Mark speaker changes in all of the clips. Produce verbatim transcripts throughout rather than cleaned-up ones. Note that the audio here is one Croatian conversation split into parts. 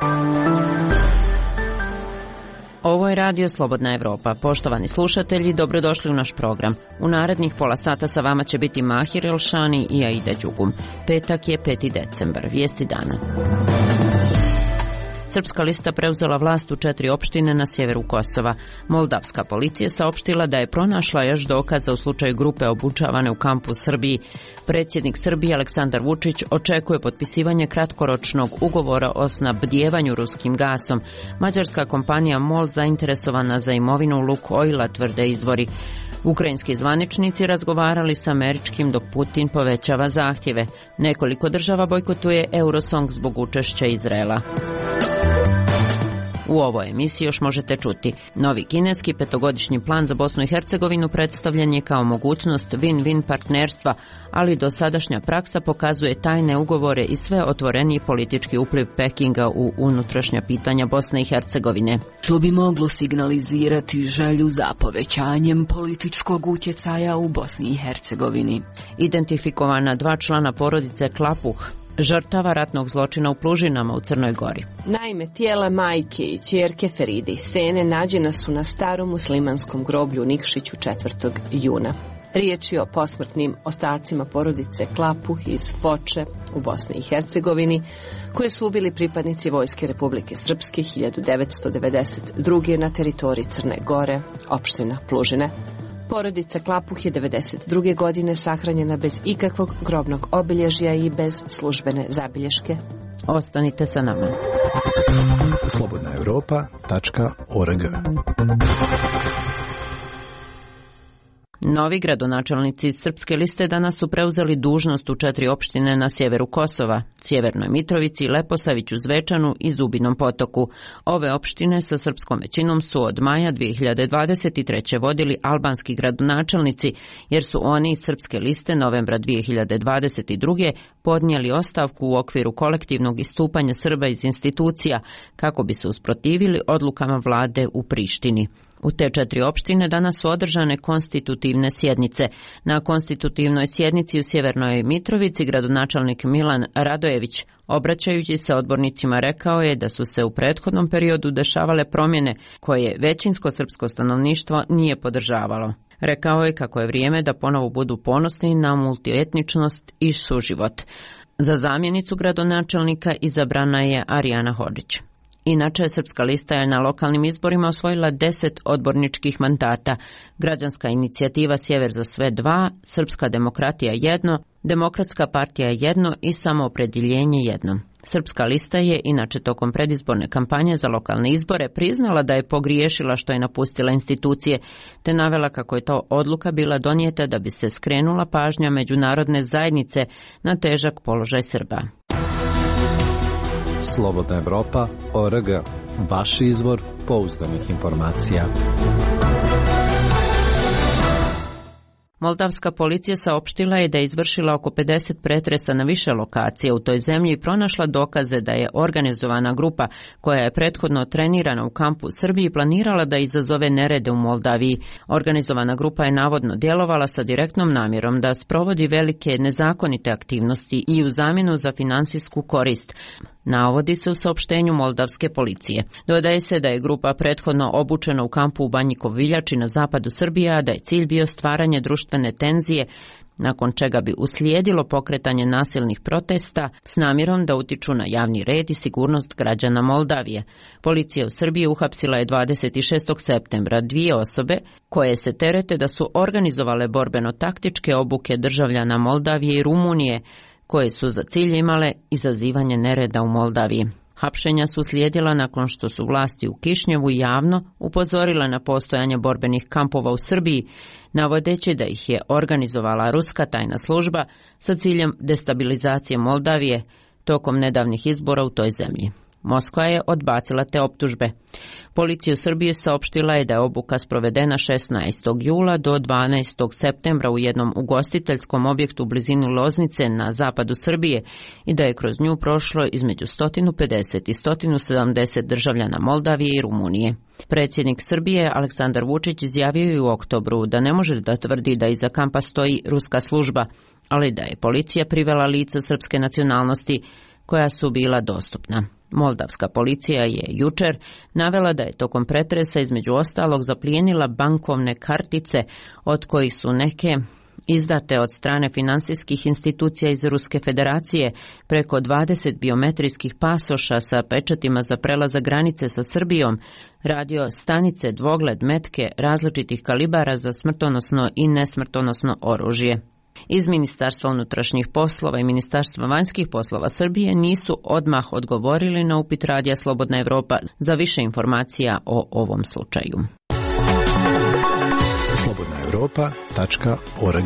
Speaker 1: Ovo je Radio Slobodna Evropa. Poštovani slušatelji, dobrodošli u naš program. U narednih pola sata sa vama će biti Mahir Elšani i Aida Đugum. Petak je peti decembar. Vijesti dana. Srpska lista preuzela vlast u četiri opštine na sjeveru Kosova. Moldavska policija saopštila da je pronašla još dokaza u slučaju grupe obučavane u kampu u Srbiji. Predsjednik Srbije Aleksandar Vučić očekuje potpisivanje kratkoročnog ugovora o snabdjevanju ruskim gasom. Mađarska kompanija MOL zainteresovana za imovinu Lukoila, tvrde izvori. Ukrajinski zvaničnici razgovarali s američkim dok Putin povećava zahtjeve. Nekoliko država bojkotuje Eurosong zbog učešća Izraela. U ovoj emisiji još možete čuti. Novi kineski petogodišnji plan za Bosnu i Hercegovinu predstavljen je kao mogućnost win-win partnerstva, ali dosadašnja praksa pokazuje tajne ugovore i sve otvoreniji politički upliv Pekinga u unutrašnja pitanja Bosne i Hercegovine.
Speaker 2: To bi moglo signalizirati želju za povećanjem političkog utjecaja u Bosni i Hercegovini.
Speaker 1: Identifikovana dva člana porodice Klapuh, žrtava ratnog zločina u Plužinama u Crnoj Gori.
Speaker 3: Naime, tijela majke i ćerke Feride i Sene nađena su na starom muslimanskom groblju u Nikšiću četvrtog juna. Riječ je o posmrtnim ostacima porodice Klapuh iz Foče u Bosni i Hercegovini, koje su ubili pripadnici Vojske Republike Srpske hiljadu devetsto devedeset druge. na teritoriji Crne Gore, opština Plužine. Porodica Klapuh je devedeset druge. godine sahranjena bez ikakvog grobnog obilježja i bez službene zabilješke.
Speaker 1: Ostanite sa nama.
Speaker 4: slobodna europa tačka org.
Speaker 1: Novi gradonačelnici Srpske liste danas su preuzeli dužnost u četiri opštine na sjeveru Kosova, Sjevernoj Mitrovici, Leposaviću, Zvečanu i Zubinom Potoku. Ove opštine sa srpskom većinom su od maja dvije hiljade dvadeset treće. vodili albanski gradonačelnici, jer su oni iz Srpske liste novembra dvije hiljade dvadeset druge. podnijeli ostavku u okviru kolektivnog istupanja Srba iz institucija kako bi se usprotivili odlukama vlade u Prištini. U te četiri opštine danas su održane konstitutivne sjednice. Na konstitutivnoj sjednici u Sjevernoj Mitrovici gradonačelnik Milan Radojević, obraćajući se odbornicima, rekao je da su se u prethodnom periodu dešavale promjene koje većinsko srpsko stanovništvo nije podržavalo. Rekao je kako je vrijeme da ponovo budu ponosni na multietničnost i suživot. Za zamjenicu gradonačelnika izabrana je Arijana Hodžić. Inače, Srpska lista je na lokalnim izborima osvojila deset odborničkih mandata. Građanska inicijativa Sjever za sve dva, Srpska demokratija jedno, Demokratska partija jedno i Samoopredjeljenje jedno. Srpska lista je inače tokom predizborne kampanje za lokalne izbore priznala da je pogriješila što je napustila institucije, te navela kako je to odluka bila donijeta da bi se skrenula pažnja međunarodne zajednice na težak položaj Srba.
Speaker 5: Slobodna Evropa, O R G, vaš izvor pouzdanih informacija.
Speaker 1: Moldavska policija saopštila je da je izvršila oko pedeset pretresa na više lokacija u toj zemlji i pronašla dokaze da je organizovana grupa koja je prethodno trenirana u kampu u Srbiji planirala da izazove nerede u Moldaviji. Organizovana grupa je navodno djelovala sa direktnom namjerom da sprovodi velike nezakonite aktivnosti i u zamjenu za finansijsku korist, navodi se u saopštenju moldavske policije. Dodaje se da je grupa prethodno obučena u kampu u Banji Koviljači na zapadu Srbije, a da je cilj bio stvaranje društvene tenzije, nakon čega bi uslijedilo pokretanje nasilnih protesta s namjerom da utiču na javni red i sigurnost građana Moldavije. Policija u Srbiji uhapsila je dvadeset šestog septembra dvije osobe koje se terete da su organizovale borbeno-taktičke obuke državljana Moldavije i Rumunije, koje su za cilj imale izazivanje nereda u Moldaviji. Hapšenja su slijedila nakon što su vlasti u Kišnjevu javno upozorile na postojanje borbenih kampova u Srbiji, navodeći da ih je organizovala ruska tajna služba sa ciljem destabilizacije Moldavije tokom nedavnih izbora u toj zemlji. Moskva je odbacila te optužbe. Policija u Srbiji saopštila je da je obuka sprovedena šesnaestog jula do dvanaestog septembra u jednom ugostiteljskom objektu u blizini Loznice na zapadu Srbije i da je kroz nju prošlo između sto pedeset i sto sedamdeset državljana Moldavije i Rumunije. Predsjednik Srbije Aleksandar Vučić izjavio je u oktobru da ne može da tvrdi da iza kampa stoji ruska služba, ali da je policija privela lica srpske nacionalnosti koja su bila dostupna. Moldavska policija je jučer navela da je tokom pretresa između ostalog zaplijenila bankovne kartice od kojih su neke izdate od strane finansijskih institucija iz Ruske federacije, preko dvadeset biometrijskih pasoša sa pečatima za prelazak granice sa Srbijom, radio stanice, dvogled, metke različitih kalibara za smrtonosno i nesmrtonosno oružje. Iz Ministarstva unutrašnjih poslova i Ministarstva vanjskih poslova Srbije nisu odmah odgovorili na upit radija Slobodna Evropa za više informacija o ovom slučaju.
Speaker 4: slobodna europa tačka org.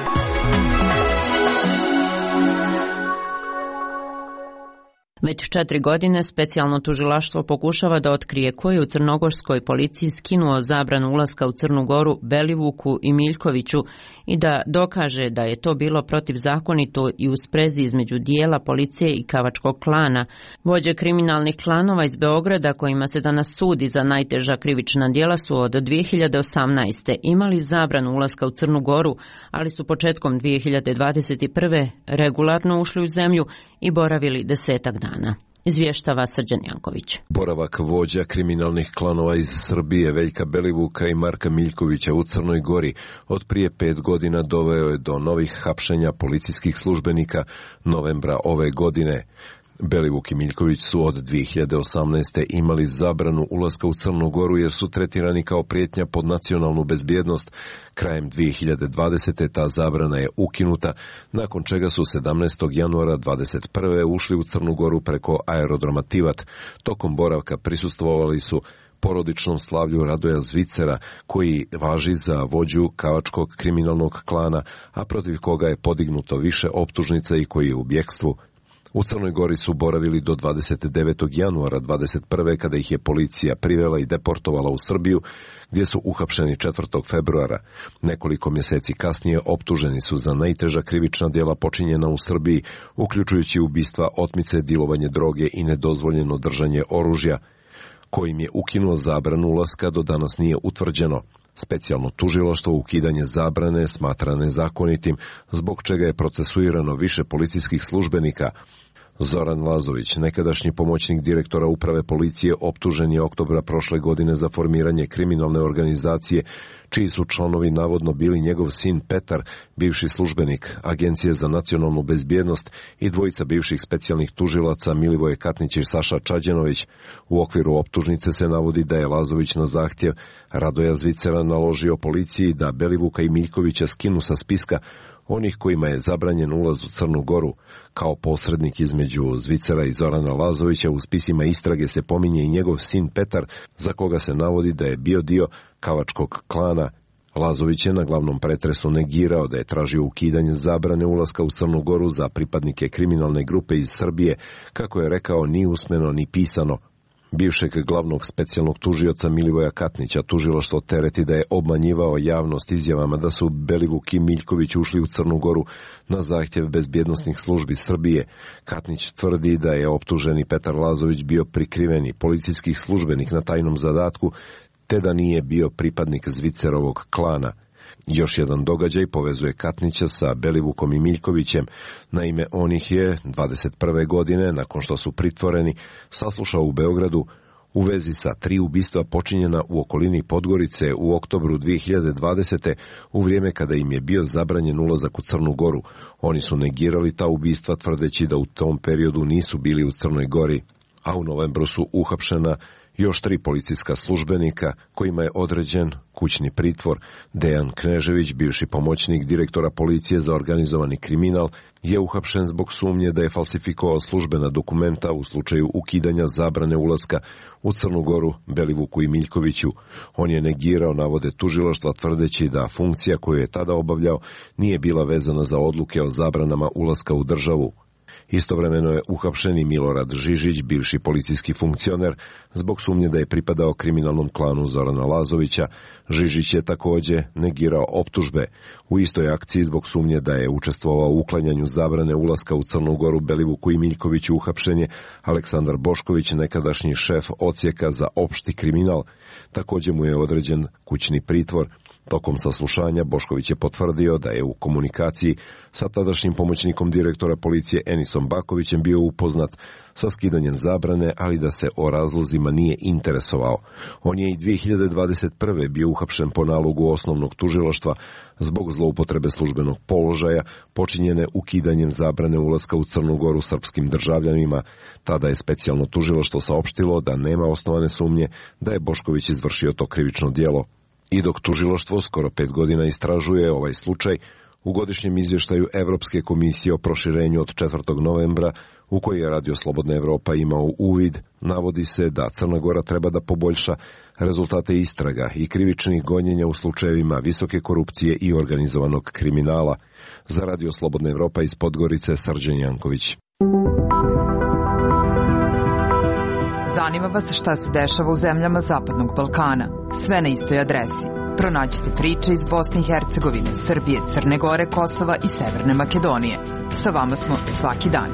Speaker 1: Već četiri godine specijalno tužilaštvo pokušava da otkrije ko je u crnogorskoj policiji skinuo zabranu ulaska u Crnu Goru Belivuku i Miljkoviću i da dokaže da je to bilo protivzakonito i u sprezi između dijela policije i Kavačkog klana. Vođe kriminalnih klanova iz Beograda, kojima se danas sudi za najteža krivična djela, su od dvije hiljade osamnaeste. imali zabranu ulaska u Crnu Goru, ali su početkom dvije hiljade dvadeset prve. regularno ušli u zemlju i boravili desetak dana. Izvještava Srđan Janković.
Speaker 6: Boravak vođa kriminalnih klanova iz Srbije Veljka Belivuka i Marka Miljkovića u Crnoj Gori od prije pet godina doveo je do novih hapšenja policijskih službenika novembra ove godine. Belivuk i Miljković su od dvije hiljade osamnaeste. imali zabranu ulaska u Crnu Goru jer su tretirani kao prijetnja pod nacionalnu bezbjednost. Krajem dvije hiljade dvadesete. ta zabrana je ukinuta, nakon čega su sedamnaestog januara dvadeset prve. ušli u Crnu Goru preko aerodroma Tivat. Tokom boravka prisustvovali su porodičnom slavlju Radoja Zvicera, koji važi za vođu Kavačkog kriminalnog klana, a protiv koga je podignuto više optužnica i koji je u bjekstvu. U Crnoj Gori su boravili do dvadeset devetog januara dvadeset prve. kada ih je policija privela i deportovala u Srbiju, gdje su uhapšeni četvrtog februara. Nekoliko mjeseci kasnije optuženi su za najteža krivična djela počinjena u Srbiji, uključujući ubistva, otmice, dilovanje droge i nedozvoljeno držanje oružja. Kojim je ukinuo zabranu ulaska do danas nije utvrđeno. Specijalno tužilaštvo ukidanje zabrane smatra nezakonitim, zbog čega je procesuirano više policijskih službenika. Zoran Lazović, nekadašnji pomoćnik direktora uprave policije, optužen je oktobra prošle godine za formiranje kriminalne organizacije, čiji su članovi navodno bili njegov sin Petar, bivši službenik Agencije za nacionalnu bezbjednost, i dvojica bivših specijalnih tužilaca Milivoje Katnić i Saša Čađenović. U okviru optužnice se navodi da je Lazović na zahtjev Radoja Zvicera naložio policiji da Belivuka i Miljkovića skinu sa spiska onih kojima je zabranjen ulaz u Crnu Goru. Kao posrednik između Zvicera i Zorana Lazovića u spisima istrage se pominje i njegov sin Petar, za koga se navodi da je bio dio Kavačkog klana. Lazović je na glavnom pretresu negirao da je tražio ukidanje zabrane ulaska u Crnu Goru za pripadnike kriminalne grupe iz Srbije, kako je rekao, ni usmeno ni pisano. Bivšeg glavnog specijalnog tužioca Milivoja Katnića tužilaštvo tereti da je obmanjivao javnost izjavama da su Belivuk i Miljković ušli u Crnu Goru na zahtjev bezbjednosnih službi Srbije. Katnić tvrdi da je optuženi Petar Lazović bio prikriveni policijski službenik na tajnom zadatku, te da nije bio pripadnik Zvicerovog klana. Još jedan događaj povezuje Katnića sa Belivukom i Miljkovićem. Naime, on ih je dvadeset prve. godine, nakon što su pritvoreni, saslušao u Beogradu u vezi sa tri ubistva počinjena u okolini Podgorice u oktobru dvije hiljade dvadesete. u vrijeme kada im je bio zabranjen ulazak u Crnu Goru. Oni su negirali ta ubistva, tvrdeći da u tom periodu nisu bili u Crnoj Gori, a u novembru su uhapšena još tri policijska službenika kojima je određen kućni pritvor. Dejan Knežević, bivši pomoćnik direktora policije za organizovani kriminal, je uhapšen zbog sumnje da je falsifikovao službena dokumenta u slučaju ukidanja zabrane ulaska u Crnu Goru Belivuku i Miljkoviću. On je negirao navode tužilaštva, tvrdeći da funkcija koju je tada obavljao nije bila vezana za odluke o zabranama ulaska u državu. Istovremeno je uhapšen i Milorad Žižić, bivši policijski funkcioner, zbog sumnje da je pripadao kriminalnom klanu Zorana Lazovića. Žižić je također negirao optužbe. U istoj akciji zbog sumnje da je učestvovao u uklanjanju zabrane ulaska u Crnu Goru Belivuku i Miljkoviću uhapšen je Aleksandar Bošković, nekadašnji šef odsjeka za opšti kriminal. Također mu je određen kućni pritvor. Tokom saslušanja Bošković je potvrdio da je u komunikaciji sa tadašnjim pomoćnikom direktora policije Enisom Borisom Bakovićem bio upoznat sa skidanjem zabrane, ali da se o razlozima nije interesovao. On je i dvije hiljade dvadeset prve. bio uhapšen po nalogu osnovnog tužilaštva zbog zloupotrebe službenog položaja, počinjene ukidanjem zabrane ulaska u Crnu Goru srpskim državljanima. Tada je specijalno tužilaštvo saopštilo da nema osnovane sumnje da je Bošković izvršio to krivično djelo. I dok tužilaštvo skoro pet godina istražuje ovaj slučaj, u godišnjem izvještaju Evropske komisije o proširenju od četvrtog novembra, u koji je Radio Slobodna Evropa imao uvid, navodi se da Crna Gora treba da poboljša rezultate istraga i krivičnih gonjenja u slučajevima visoke korupcije i organizovanog kriminala. Za Radio Slobodna Evropa iz Podgorice, Srđan Janković.
Speaker 7: Zanima vas šta se dešava u zemljama Zapadnog Balkana. Sve na istoj adresi. Pronađite priče iz Bosne i Hercegovine, Srbije, Crne Gore, Kosova i Severne Makedonije. Sa vama smo svaki dan.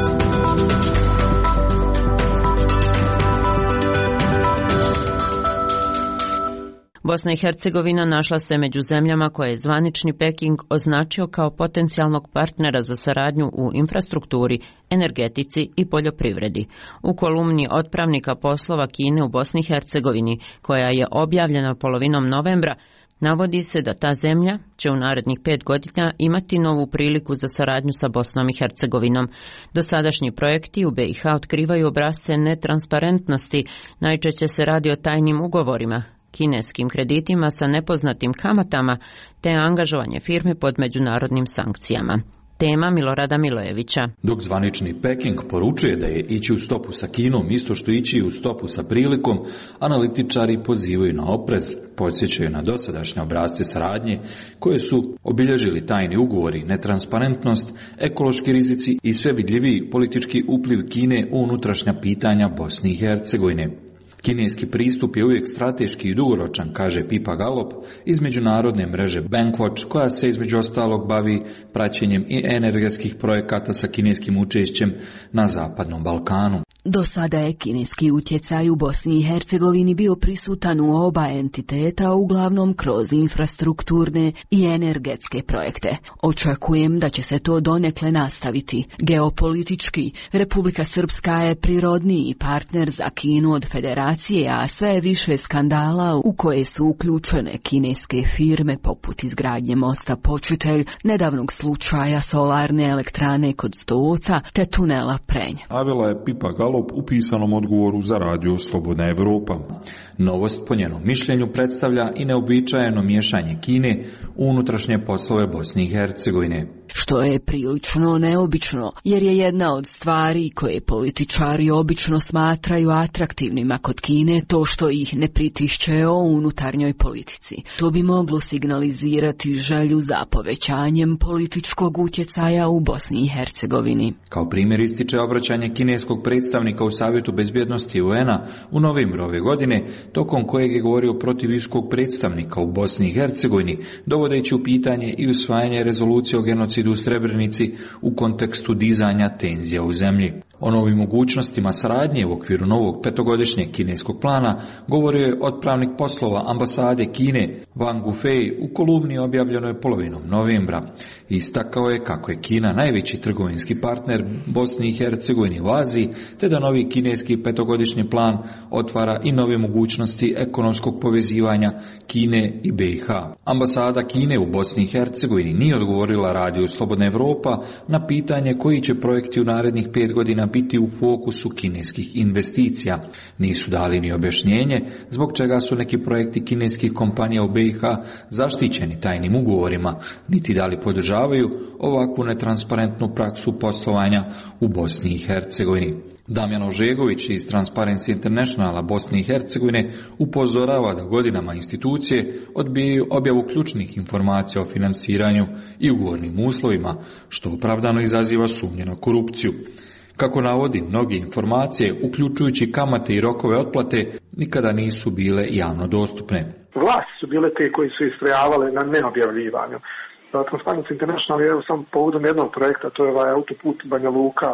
Speaker 1: Bosna i Hercegovina našla se među zemljama koje je zvanični Peking označio kao potencijalnog partnera za saradnju u infrastrukturi, energetici i poljoprivredi. U kolumni otpravnika poslova Kine u Bosni i Hercegovini, koja je objavljena polovinom novembra, navodi se da ta zemlja će u narednih pet godina imati novu priliku za saradnju sa Bosnom i Hercegovinom. Dosadašnji projekti u B i H otkrivaju obrasce netransparentnosti, najčešće se radi o tajnim ugovorima, kineskim kreditima sa nepoznatim kamatama te angažovanje firme pod međunarodnim sankcijama. Tema Milorada Milojevića.
Speaker 8: Dok zvanični Peking poručuje da je ići u stopu sa Kinom isto što ići u stopu sa prilikom, analitičari pozivaju na oprez, podsjećaju na dosadašnje obrasce saradnje koje su obilježili tajni ugovori, netransparentnost, ekološki rizici i sve vidljiviji politički upliv Kine u unutrašnja pitanja Bosne i Hercegovine. Kineski pristup je uvijek strateški i dugoročan, kaže Pipa Galop iz međunarodne mreže Bankwatch, koja se između ostalog bavi praćenjem i energetskih projekata sa kineskim učešćem na Zapadnom Balkanu.
Speaker 2: Do sada je kineski utjecaj u Bosni i Hercegovini bio prisutan u oba entiteta, uglavnom kroz infrastrukturne i energetske projekte. Očekujem da će se to donekle nastaviti. Geopolitički, Republika Srpska je prirodniji partner za Kinu od federacije, a sve je više skandala u koje su uključene kineske firme poput izgradnje mosta Počitelj, nedavnog slučaja solarne elektrane kod Stoca te tunela Prenj.
Speaker 9: Navela je Pipa Galop u pisanom odgovoru za Radio Slobodna Evropa.
Speaker 8: Novost po njenom mišljenju predstavlja i neobičajeno miješanje Kine u unutrašnje poslove Bosne i Hercegovine.
Speaker 2: Što je prilično neobično, jer je jedna od stvari koje političari obično smatraju atraktivnima kod Kine to što ih ne pritišće o unutarnjoj politici. To bi moglo signalizirati želju za povećanjem političkog utjecaja u Bosni i Hercegovini.
Speaker 8: Kao primjer ističe obraćanje kineskog predstavnika u Savjetu bezbjednosti U N A u novembru ove godine, tokom kojeg je govorio protiv viskog predstavnika u Bosni i Hercegovini, dovodeći u pitanje i usvajanje rezolucije o genocidu u Srebrenici u kontekstu dizanja tenzija u zemlji. O novim mogućnostima saradnje u okviru novog petogodišnjeg kineskog plana govorio je otpravnik poslova ambasade Kine Wang Gufei u kolumni objavljenoj polovinom novembra. Istakao je kako je Kina najveći trgovinski partner Bosni i Hercegovini u Aziji, te da novi kineski petogodišnji plan otvara i nove mogućnosti ekonomskog povezivanja Kine i B i H. Ambasada Kine u Bosni i Hercegovini nije odgovorila Radio Slobodna Evropa na pitanje koji će projekti u narednih pet godina biti u fokusu kineskih investicija. Nisu dali ni objašnjenje zbog čega su neki projekti kineskih kompanija u B i H zaštićeni tajnim ugovorima, niti da li podržavaju ovakvu netransparentnu praksu poslovanja u Bosni i Hercegovini. Damjan Ožegović iz Transparency Internationala Bosne i Hercegovine upozorava da godinama institucije odbijaju objavu ključnih informacija o finansiranju i ugovornim uslovima, što opravdano izaziva sumnje na korupciju. Kako navodi, mnoge informacije, uključujući kamate i rokove otplate, nikada nisu bile javno dostupne.
Speaker 10: Vlasti su bile te koji su istrajavale na neobjavljivanju. Transparency International je evo sam povodom jednog projekta, to je ovaj autoput Banja Luka,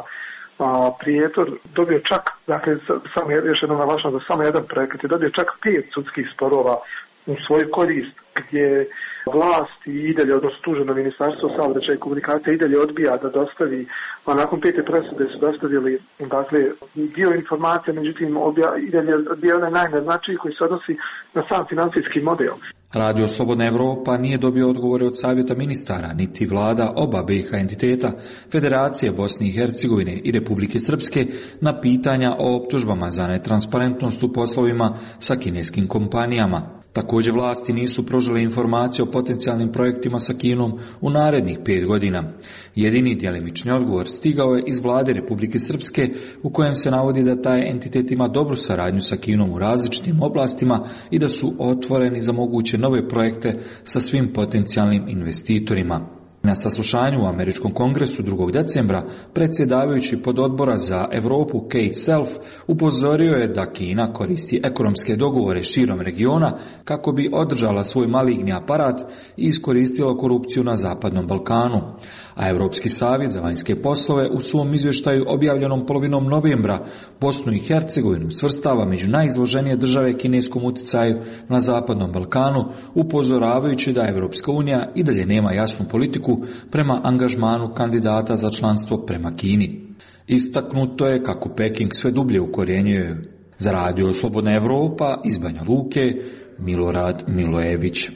Speaker 10: a, Prijetor, dobio čak, dakle, samo je još jedno naglašeno za samo jedan projekat, je dobio čak pet sudskih sporova u svoju korist, gdje vlast i dalje, odnosno tuženo ministarstvo saobraćaja i komunikacija i dalje odbija da dostavi, a nakon pete presude su dostavili dakle, dio informacija, međutim obja, i dalje odbija onaj najznačajniji koji se odnosi na sam financijski model.
Speaker 8: Radio Slobodna Evropa nije dobio odgovore od Savjeta ministara, niti vlada oba B i H entiteta, Federacije Bosne i Hercegovine i Republike Srpske na pitanja o optužbama za netransparentnost u poslovima sa kineskim kompanijama. Također vlasti nisu pružile informacije o potencijalnim projektima sa Kinom u narednih pet godina. Jedini djelimični odgovor stigao je iz vlade Republike Srpske u kojem se navodi da taj entitet ima dobru saradnju sa Kinom u različitim oblastima i da su otvoreni za moguće nove projekte sa svim potencijalnim investitorima. Na saslušanju u Američkom kongresu drugog decembra predsjedavajući pododbora za Europu Kate Self upozorio je da Kina koristi ekonomske dogovore širom regiona kako bi održala svoj maligni aparat i iskoristila korupciju na Zapadnom Balkanu. A Europski savjet za vanjske poslove u svom izvještaju objavljenom polovinom novembra Bosnu i Hercegovinu svrstava među najizloženije države kineskom utjecaju na Zapadnom Balkanu, upozoravajući da Europska unija i dalje nema jasnu politiku prema angažmanu kandidata za članstvo prema Kini. Istaknuto je kako Peking sve dublje ukorjenjuje. Za Radio Slobodna Evropa iz Banja Luke, Milorad Milojević.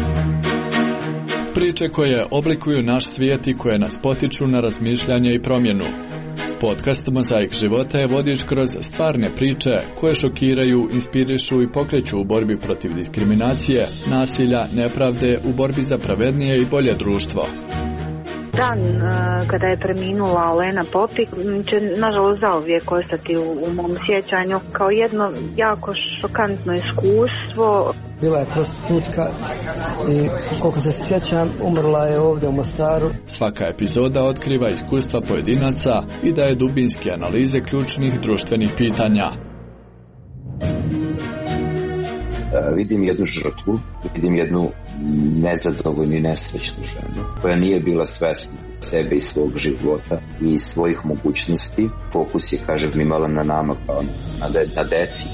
Speaker 11: Priče koje oblikuju naš svijet i koje nas potiču na razmišljanje i promjenu. Podcast Mozaik života je vodič kroz stvarne priče koje šokiraju, inspirišu i pokreću u borbi protiv diskriminacije, nasilja, nepravde, u borbi za pravednije i bolje društvo.
Speaker 12: Dan kada je preminula Olena Popik će nažalost zauvijek ostati u, u mom sjećanju kao jedno jako šokantno iskustvo.
Speaker 13: Bila je prostitutka i koliko se sjećam umrla je ovdje u Mostaru.
Speaker 11: Svaka epizoda otkriva iskustva pojedinaca i daje dubinske analize ključnih društvenih pitanja.
Speaker 14: Vidim jednu žrtvu, vidim jednu nezadovoljnu i nesrećnu ženu koja nije bila svesna sebe i svog života i svojih mogućnosti. Fokus je, kažem, imala na nama kao na, de, na deci.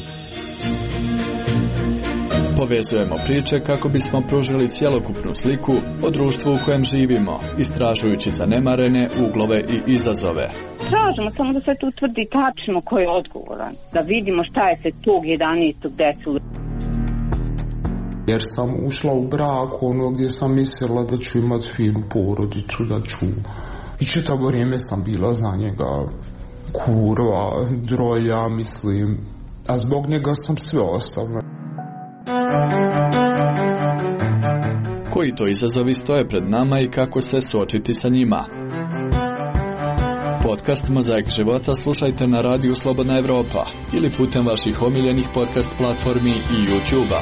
Speaker 11: Povezujemo priče kako bismo pružili cjelokupnu sliku o društvu u kojem živimo, istražujući zanemarene uglove i izazove.
Speaker 15: Tražimo samo da se tu utvrdi tačno ko je odgovoran, da vidimo šta je se tog jedanaestog desilo.
Speaker 16: Jer sam ušla u brak ono gdje sam mislila da ću imati finu porodicu, da ću... I čitavo vrijeme sam bila za njega kurva, drolja, mislim, a zbog njega sam sve ostavila.
Speaker 11: Koji to izazovi stoje pred nama i kako se suočiti sa njima? Podcast Mozaik života slušajte na Radiju Slobodna Evropa ili putem vaših omiljenih podcast platformi i YouTube-a.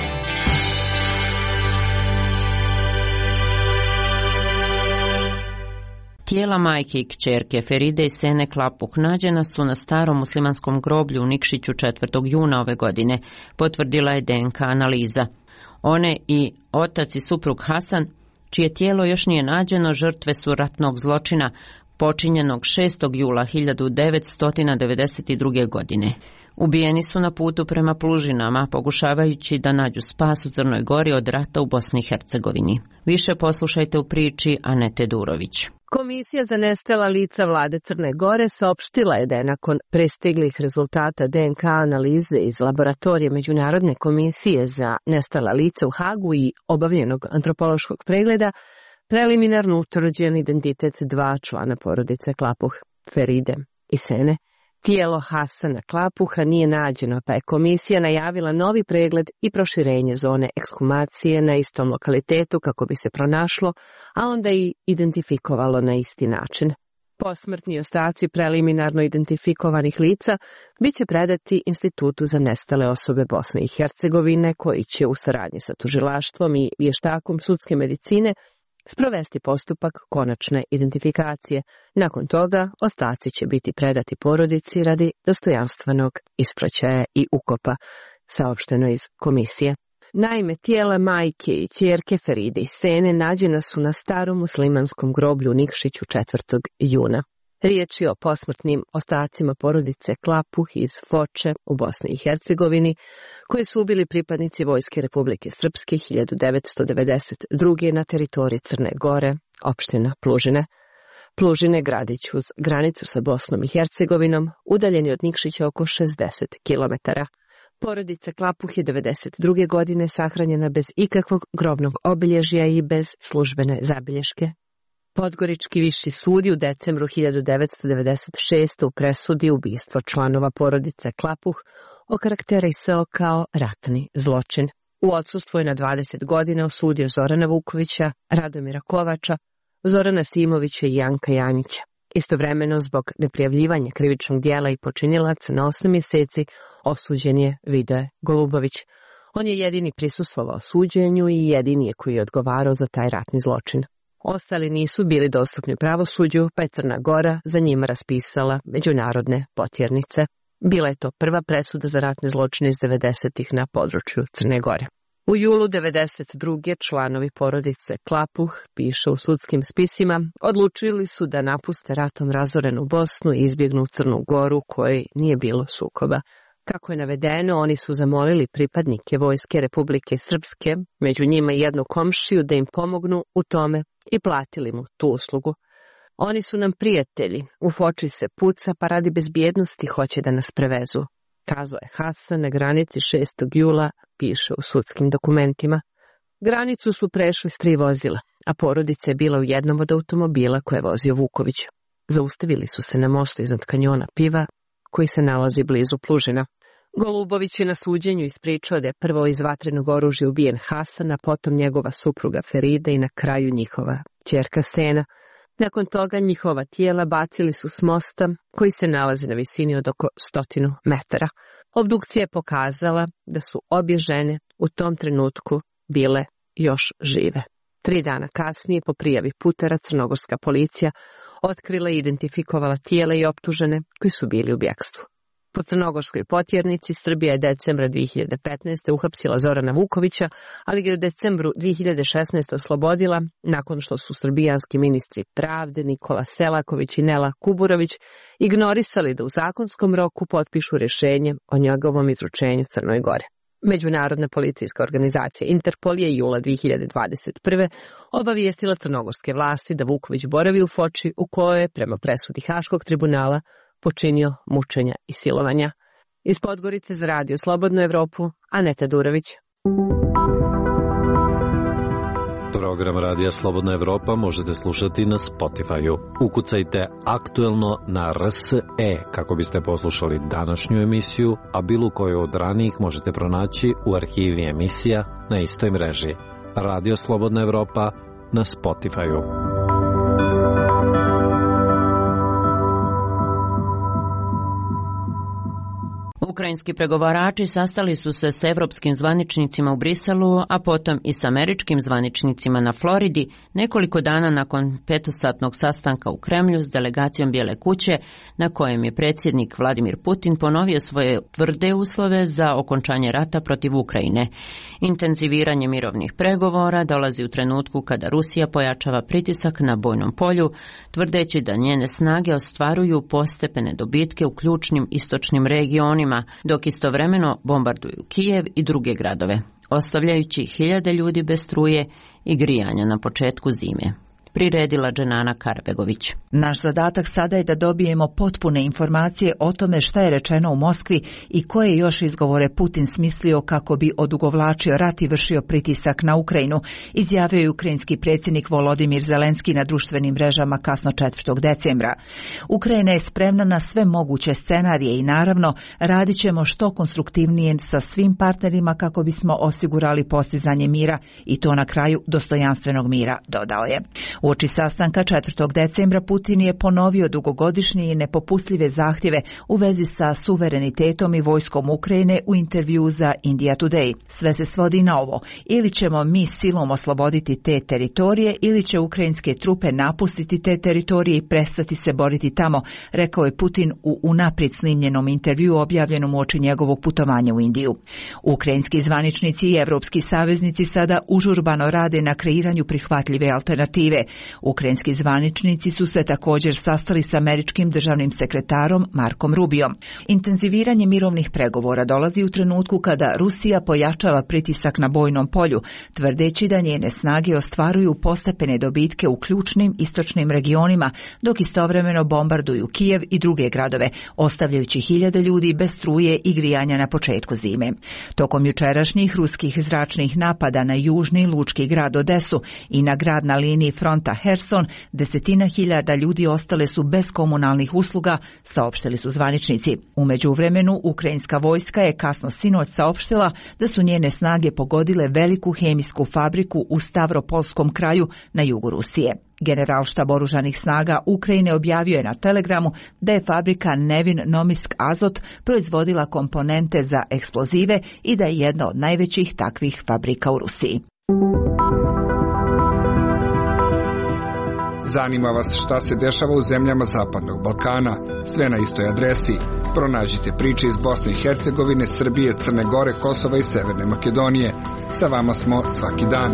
Speaker 1: Tijela majke i kćerke Feride i Sene Klapuh nađena su na starom muslimanskom groblju u Nikšiću četvrtog juna ove godine, potvrdila je D N K analiza. One i otac i suprug Hasan, čije tijelo još nije nađeno, žrtve su ratnog zločina počinjenog šestog jula hiljadu devetsto devedeset druge. godine. Ubijeni su na putu prema Plužinama, pokušavajući da nađu spas u Crnoj Gori od rata u Bosni i Hercegovini. Više poslušajte u priči Anete Durović.
Speaker 3: Komisija za nestala lica vlade Crne Gore saopštila je da je nakon prestiglih rezultata D N K analize iz laboratorije Međunarodne komisije za nestala lica u Hagu i obavljenog antropološkog pregleda preliminarno utvrđen identitet dva člana porodice Klapuh, Feride i Sene. Tijelo Hasana Klapuha nije nađeno, pa je komisija najavila novi pregled i proširenje zone ekshumacije na istom lokalitetu kako bi se pronašlo, a onda i identifikovalo na isti način. Posmrtni ostaci preliminarno identifikovanih lica bit će predati Institutu za nestale osobe Bosne i Hercegovine, koji će u saradnji sa tužilaštvom i vještakom sudske medicine sprovesti postupak konačne identifikacije. Nakon toga ostaci će biti predati porodici radi dostojanstvenog ispraćaja i ukopa, saopšteno iz komisije. Naime, tijela majke i ćerke Feride i Sene nađena su na starom muslimanskom groblju u Nikšiću četvrtog juna. Riječ je o posmrtnim ostacima porodice Klapuh iz Foče u Bosni i Hercegovini, koje su ubili pripadnici Vojske Republike Srpske hiljadu devetsto devedeset druge. na teritoriji Crne Gore, opština Plužine. Plužine, gradić uz granicu sa Bosnom i Hercegovinom, udaljeni od Nikšića oko šezdeset kilometara. Porodica Klapuh je devedeset druge. godine sahranjena bez ikakvog grobnog obilježja i bez službene zabilješke. Podgorički viši sud je u decembru hiljadu devetsto devedeset šeste. u presudi ubistvo članova porodice Klapuh okarakterisao kao ratni zločin. U odsustvu je na dvadeset godina osudio Zorana Vukovića, Radomira Kovača, Zorana Simovića i Janka Janjića. Istovremeno, zbog neprijavljivanja krivičnog dijela i počinilaca na osam mjeseci, osuđen je Vidoje Golubović. On je jedini prisustvovao suđenju i jedini je koji je odgovarao za taj ratni zločin. Ostali nisu bili dostupni pravosuđu, pa je Crna Gora za njima raspisala međunarodne potjernice. Bila je to prva presuda za ratne zločine iz devedesetih na području Crne Gore. U julu devedeset druge. članovi porodice Klapuh, piše u sudskim spisima, odlučili su da napuste ratom razorenu Bosnu i izbjegnu Crnu Goru, kojoj nije bilo sukoba. Kako je navedeno, oni su zamolili pripadnike Vojske Republike Srpske, među njima i jednu komšiju, da im pomognu u tome i platili mu tu uslugu. Oni su nam prijatelji, u Foči se puca, pa radi bezbjednosti hoće da nas prevezu, kazao je Hasan na granici šestog jula, piše u sudskim dokumentima. Granicu su prešli s tri vozila, a porodica je bila u jednom od automobila koje je vozio Vuković. Zaustavili su se na mostu iznad kanjona Piva, koji se nalazi blizu Plužina. Golubović je na suđenju ispričao da je prvo iz vatrenog oružja ubijen Hasan, a potom njegova supruga Ferida i na kraju njihova ćerka Sena. Nakon toga njihova tijela bacili su s mosta koji se nalazi na visini od oko stotinu metara. Obdukcija je pokazala da su obje žene u tom trenutku bile još žive. Tri dana kasnije, po prijavi putara, crnogorska policija otkrila i identifikovala tijela i optužene koji su bili u bjekstvu. Po crnogorskoj potjernici Srbija je decembra dvije hiljade petnaeste. uhapsila Zorana Vukovića, ali ga je u decembru dvije hiljade šesnaeste. oslobodila nakon što su srbijanski ministri pravde Nikola Selaković i Nela Kuburović ignorisali da u zakonskom roku potpišu rješenje o njegovom izručenju Crnoj Gore. Međunarodna policijska organizacija Interpol je jula dvije hiljade dvadeset prve. obavijestila crnogorske vlasti da Vuković boravi u Foči, u kojoj je, prema presudi Haškog tribunala, počinio mučenja i silovanja. Iz Podgorice za Radio Slobodnu Evropu, Aneta Durović.
Speaker 5: Program Radija Slobodna Evropa možete slušati na Spotify-u. Ukucajte aktuelno na R S E kako biste poslušali današnju emisiju, a bilo koju od ranijih možete pronaći u arhivi emisija na istoj mreži. Radio Slobodna Evropa na Spotify-u.
Speaker 1: Ukrajinski pregovarači sastali su se s evropskim zvaničnicima u Briselu, a potom i s američkim zvaničnicima na Floridi, nekoliko dana nakon petosatnog sastanka u Kremlju s delegacijom Bijele kuće, na kojem je predsjednik Vladimir Putin ponovio svoje tvrde uslove za okončanje rata protiv Ukrajine. Intenziviranje mirovnih pregovora dolazi u trenutku kada Rusija pojačava pritisak na bojnom polju, tvrdeći da njene snage ostvaruju postepene dobitke u ključnim istočnim regionima, dok istovremeno bombarduju Kijev i druge gradove, ostavljajući hiljade ljudi bez struje i grijanja na početku zime. Priredila Dženana Karbegović.
Speaker 17: Naš zadatak sada je da dobijemo potpune informacije o tome šta je rečeno u Moskvi i koje još izgovore Putin smislio kako bi odugovlačio rat i vršio pritisak na Ukrajinu, izjavio je ukrajinski predsjednik Volodimir Zelenski na društvenim mrežama kasno četvrtog decembra. Ukrajina je spremna na sve moguće scenarije i naravno radit ćemo što konstruktivnije sa svim partnerima kako bismo osigurali postizanje mira i to na kraju dostojanstvenog mira, dodao je. Uoči sastanka četvrtog decembra Putin je ponovio dugogodišnje i nepopustljive zahtjeve u vezi sa suverenitetom i vojskom Ukrajine u intervju za India Today. Sve se svodi na ovo: ili ćemo mi silom osloboditi te teritorije ili će ukrajinske trupe napustiti te teritorije i prestati se boriti tamo, rekao je Putin u unaprijed snimljenom intervju objavljenom uoči njegovog putovanja u Indiju. Ukrajinski zvaničnici i evropski saveznici sada užurbano rade na kreiranju prihvatljive alternative. Ukrajinski zvaničnici su se također sastali s američkim državnim sekretarom Markom Rubijom. Intenziviranje mirovnih pregovora dolazi u trenutku kada Rusija pojačava pritisak na bojnom polju, tvrdeći da njene snage ostvaruju postepene dobitke u ključnim istočnim regionima, dok istovremeno bombarduju Kijev i druge gradove, ostavljajući hiljade ljudi bez struje i grijanja na početku zime. Tokom jučerašnjih ruskih zračnih napada na južni lučki grad Odesu i na grad na liniji fronta Herson, desetina hiljada ljudi ostale su bez komunalnih usluga, saopštili su zvaničnici. U međuvremenu, ukrajinska vojska je kasno sinoć saopštila da su njene snage pogodile veliku hemijsku fabriku u Stavropolskom kraju na jugu Rusije. Generalštab oružanih snaga Ukrajine objavio je na Telegramu da je fabrika Nevin Nomisk Azot proizvodila komponente za eksplozive i da je jedna od najvećih takvih fabrika u Rusiji.
Speaker 18: Zanima vas šta se dešava u zemljama Zapadnog Balkana? Sve na istoj adresi. Pronađite priče iz Bosne i Hercegovine, Srbije, Crne Gore, Kosova i Severne Makedonije. Sa vama smo svaki dan.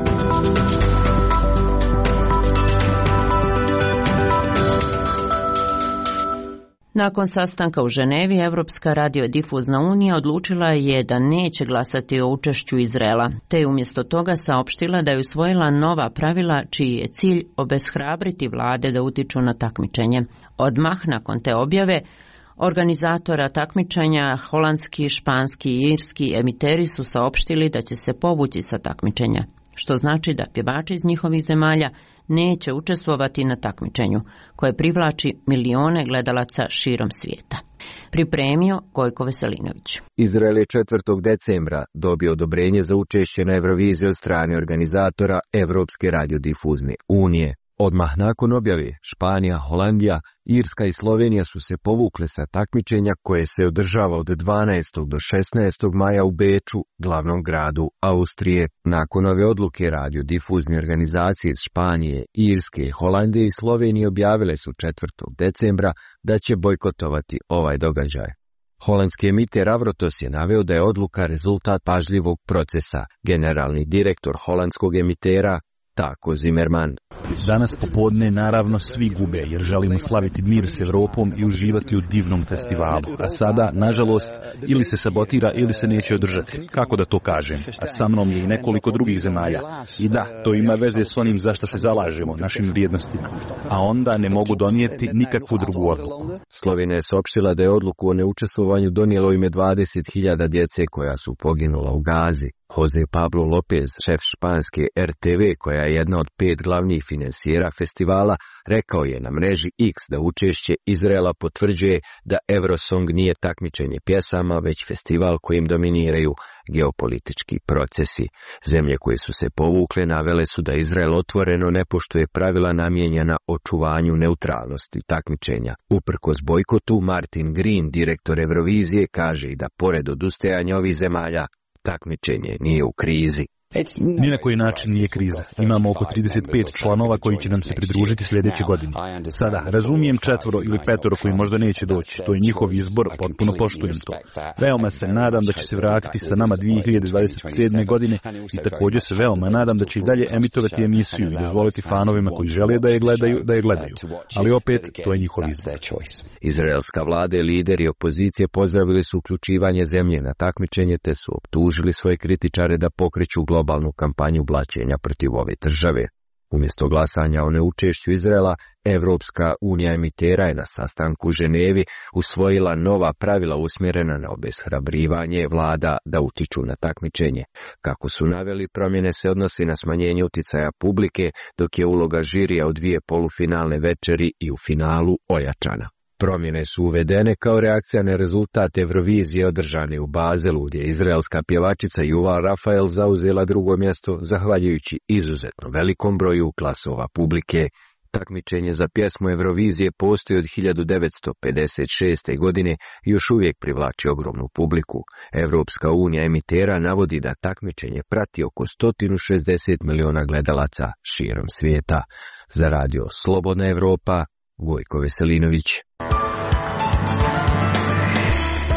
Speaker 1: Nakon sastanka u Ženevi, Evropska radiodifuzna unija odlučila je da neće glasati o učešću Izraela, te je umjesto toga saopštila da je usvojila nova pravila čiji je cilj obeshrabriti vlade da utiču na takmičenje. Odmah nakon te objave, organizatora takmičenja, holandski, španski i irski emiteri su saopštili da će se povući sa takmičenja, što znači da pjevači iz njihovih zemalja neće učestvovati na takmičenju, koje privlači milione gledalaca širom svijeta. Pripremio Gojko Veselinović.
Speaker 19: Izrael je četvrtog decembra dobio odobrenje za učešće na Euroviziji od strane organizatora Evropske radiodifuzne unije. Odmah nakon objave, Španija, Holandija, Irska i Slovenija su se povukle sa takmičenja koje se održava od dvanaestog do šesnaestog maja u Beču, glavnom gradu Austrije. Nakon ove odluke radiodifuzne organizacije iz Španije, Irske, Holandije i Slovenije objavile su četvrtog decembra da će bojkotovati ovaj događaj. Holandski emiter Avrotos je naveo da je odluka rezultat pažljivog procesa. Generalni direktor holandskog emitera Tako Zimmerman.
Speaker 20: Danas popodne naravno svi gube jer želimo slaviti mir s Evropom i uživati u divnom festivalu. A sada, nažalost, ili se sabotira ili se neće održati. Kako da to kažem? A sa mnom je i nekoliko drugih zemalja. I da, to ima veze s onim za što se zalažemo, našim vrijednostima. A onda ne mogu donijeti nikakvu drugu odluku.
Speaker 19: Slovenija je saopštila da je odluku o neučestvovanju donijelo ime dvadeset hiljada djece koja su poginula u Gazi. Jose Pablo Lopez, šef španske R T V, koja je jedna od pet glavnih finansijera festivala, rekao je na mreži X da učešće Izraela potvrđuje da Eurosong nije takmičenje pjesama, već festival kojim dominiraju geopolitički procesi. Zemlje koje su se povukle navele su da Izrael otvoreno ne poštuje pravila namijenjena očuvanju neutralnosti takmičenja. Uprkos bojkotu, Martin Green, direktor Eurovizije, kaže i da pored odustajanja ovih zemalja, takmičenje nije u krizi.
Speaker 20: Ni na koji način nije kriza. Imamo oko trideset pet članova koji će nam se pridružiti sljedeće godine. Sada, razumijem četvoro ili petoro koji možda neće doći. To je njihov izbor, potpuno poštujem to. Veoma se nadam da će se vratiti sa nama dvije hiljade dvadeset sedme. godine i također se veoma nadam da će i dalje emitovati emisiju i dozvoliti fanovima koji žele da je gledaju, da je gledaju. Ali opet, to je njihov izbor.
Speaker 19: Izraelska vlada i lideri opozicije pozdravili su uključivanje zemlje na takmičenje te su optužili svoje kritičare da pokreću globalnu globalnu kampanju blaćenja protiv ove države. Umjesto glasanja o neučešću Izraela, Evropska unija emitera je na sastanku u Ženevi usvojila nova pravila usmjerena na obeshrabrivanje vlada da utiču na takmičenje. Kako su naveli, promjene se odnosi na smanjenje uticaja publike, dok je uloga žirija u dvije polufinalne večeri i u finalu ojačana. Promjene su uvedene kao reakcija na rezultat Eurovizije održane u Bazelu, gdje je izraelska pjevačica Yuval Rafael zauzela drugo mjesto zahvaljujući izuzetno velikom broju glasova publike. Takmičenje za pjesmu Eurovizije postoji od hiljadu devetsto pedeset šeste. godine i još uvijek privlači ogromnu publiku. Evropska unija emitera navodi da takmičenje prati oko sto šezdeset miliona gledalaca širom svijeta. Za radio Slobodna Evropa, Gojko Veselinović.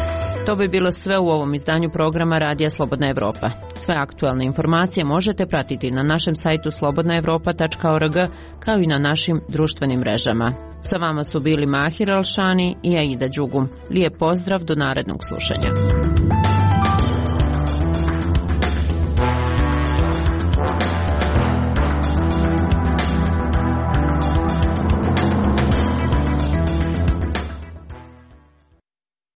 Speaker 1: To bi bilo sve u ovom izdanju programa Radija Slobodna Evropa. Sve aktualne informacije možete pratiti na našem sajtu slobodna evropa tačka org kao i na našim društvenim mrežama. Sa vama su bili Mahir Alšani i Aida Đugum. Lijep pozdrav do narednog slušanja.